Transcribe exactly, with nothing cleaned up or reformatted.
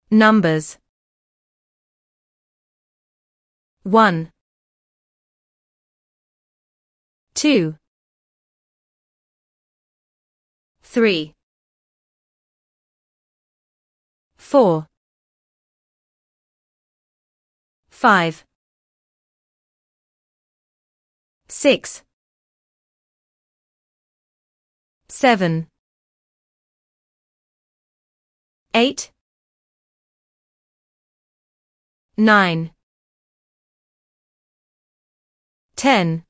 Numbers. one, two, three, four, five, six, seven, eight, nine, ten,